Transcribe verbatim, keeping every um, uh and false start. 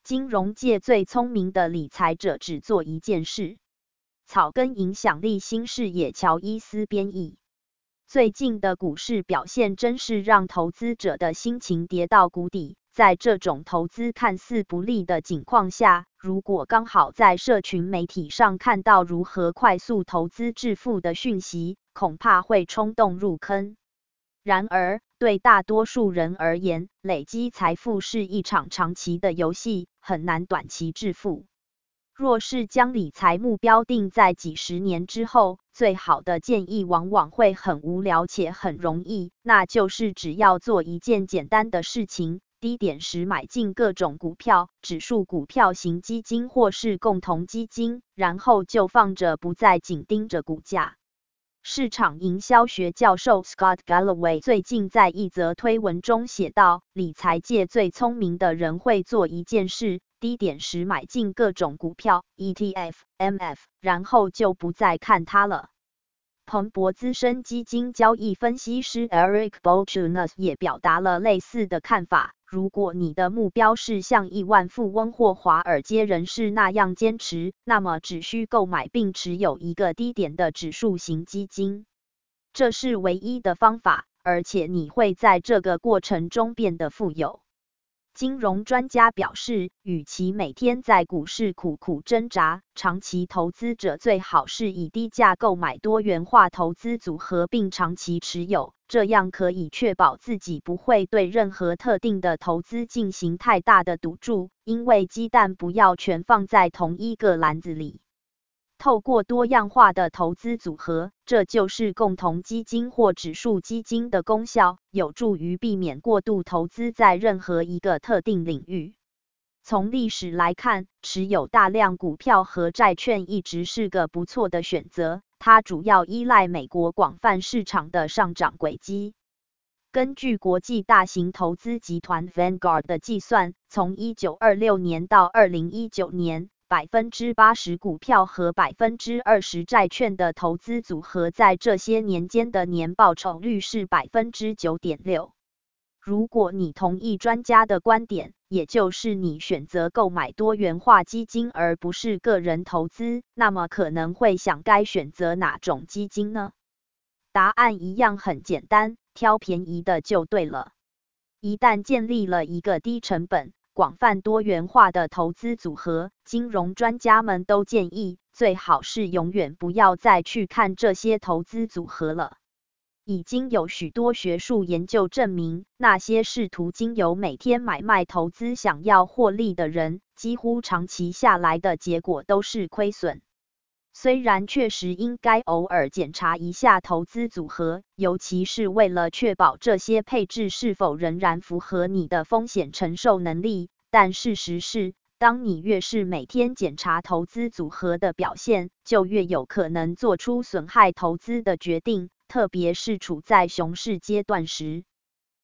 金融界最聪明的理财者只做一件事。草根影响力新视野乔伊斯编译。最近的股市表现真是让投资者的心情跌到谷底。在这种投资看似不利的情况下，如果刚好在社群媒体上看到如何快速投资致富的讯息，恐怕会冲动入坑。然而，对大多数人而言，累积财富是一场长期的游戏，很难短期致富。若是将理财目标定在几十年之后，最好的建议往往会很无聊且很容易，那就是只要做一件简单的事情，低点时买进各种股票、指数股票型基金或是共同基金，然后就放着不再紧盯着股价。市场营销学教授 Scott Galloway 最近在一则推文中写道，理财界最聪明的人会做一件事，低点时买进各种股票、E T F、M F， 然后就不再看它了。彭博资深基金交易分析师 Eric Balchunas 也表达了类似的看法。如果你的目标是像亿万富翁或华尔街人士那样坚持，那么只需购买并持有一个低点的指数型基金。这是唯一的方法，而且你会在这个过程中变得富有。金融专家表示，与其每天在股市苦苦挣扎，长期投资者最好是以低价购买多元化投资组合并长期持有，这样可以确保自己不会对任何特定的投资进行太大的赌注，因为鸡蛋不要全放在同一个篮子里。透过多样化的投资组合，这就是共同基金或指数基金的功效，有助于避免过度投资在任何一个特定领域。从历史来看，持有大量股票和债券一直是个不错的选择，它主要依赖美国广泛市场的上涨轨迹。根据国际大型投资集团 Vanguard 的计算，从一九二六年到二零一九年，百分之八十 股票和百分之二十 债券的投资组合在这些年间的年报酬率是 百分之九点六。如果你同意专家的观点，也就是你选择购买多元化基金而不是个人投资，那么可能会想该选择哪种基金呢？答案一样很简单，挑便宜的就对了。一旦建立了一个低成本、广泛多元化的投资组合，金融专家们都建议，最好是永远不要再去看这些投资组合了。已经有许多学术研究证明，那些试图经由每天买卖投资想要获利的人，几乎长期下来的结果都是亏损。虽然确实应该偶尔检查一下投资组合，尤其是为了确保这些配置是否仍然符合你的风险承受能力，但事实是，当你越是每天检查投资组合的表现，就越有可能做出损害投资的决定，特别是处在熊市阶段时。